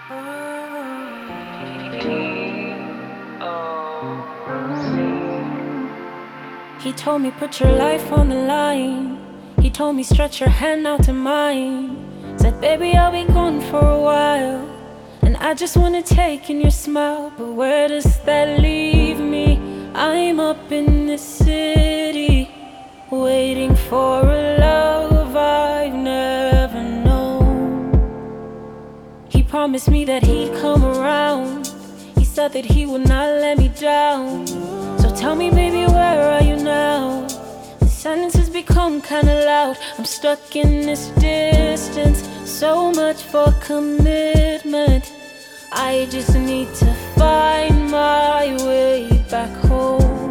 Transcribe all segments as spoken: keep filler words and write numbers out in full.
He told me put your life on the line. He told me stretch your hand out to mine. Said baby I'll be gone for a while, and I just wanna take in your smile. But where does that leave me? I'm up in the city, waiting for a love I've never known. He promised me that he'd come around. He said that he would not let me down. So tell me baby, where are you now? The silence has become kinda loud. I'm stuck in this distance, so much for commitment. I just need to find my way back home.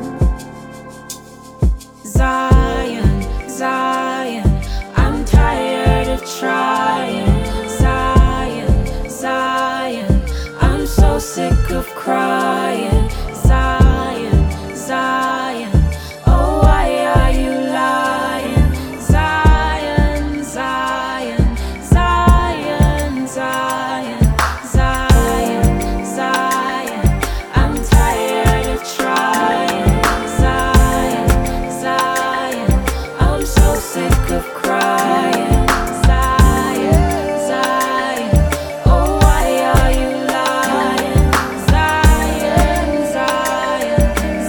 Zion, Zion, I'm tired of trying. Zion, Zion, I'm so sick of crying. Zion, Zion, oh why are you lying? Zion, Zion, Zion, Zion, Zion, Zion, I'm tired of trying. Zion, Zion, I'm so sick of crying. Zion, Zion, oh why are you lying? Zion, Zion,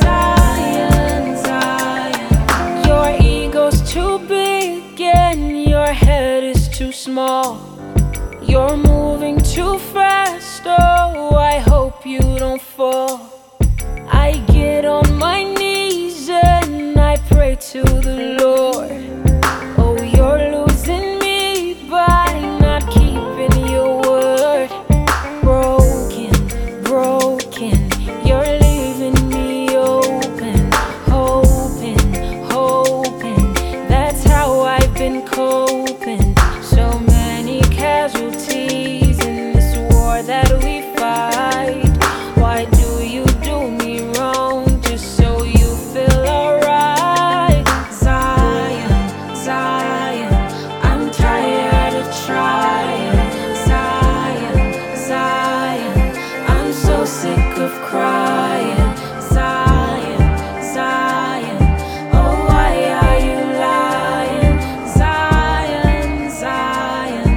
Zion, Zion, your ego's too big and your head is too small. You're moving too fast, oh I hope you don't fall. I get on my knees and I pray to the Lord. Oh, you're losing me by not keeping your word. Broken, broken, you're leaving me open. Hoping, hoping, that's how I've been coping. So many casualties in this war that we fight. Why do you do me wrong just so you feel alright? Zion, Zion, I'm tired of trying. Zion, Zion, I'm so sick of crying. Zion, Zion, oh why are you lying? Zion, Zion,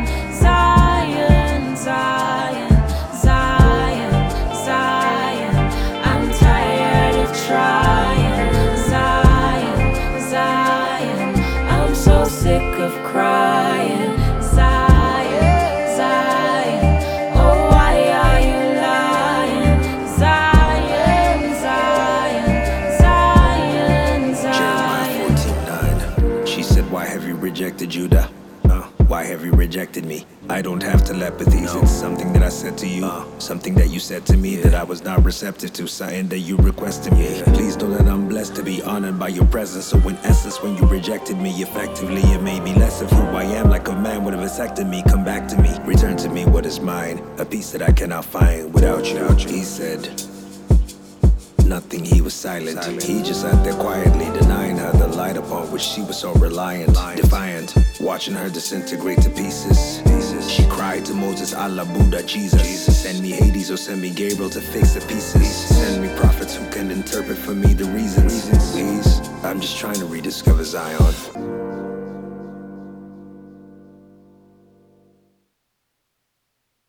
Zion, Zion, Zion, Zion, I'm tired of trying. Zion, Zion, I'm so sick of crying. Zion, Zion, oh why are you lying? Zion, Zion, Zion, Jeremiah Zion. fourteen nine. She said, why have you rejected Judah? Uh, why have you rejected me? I don't have telepathies. No. It's something that I said to you. Uh, something that you said to me yeah. that I was not receptive to. Something that you requested me. Yeah. Please know that I'm blessed to be honored by your presence. So in essence, when you rejected me, effectively it made me less of who I am. Like a man would have vasectomy. Come back to me. Return to me what is mine. A piece that I cannot find without you. Without you. He said nothing, he was silent. silent. He just sat there quietly, denying her the light upon which she was so reliant. Lions. Defiant, watching her disintegrate to pieces. pieces. She cried to Moses, Allah, Buddha, Jesus. Jesus. Send me Hades or send me Gabriel to fix the pieces. pieces. Send me prophets who can interpret for me the reasons. reasons. Please, I'm just trying to rediscover Zion.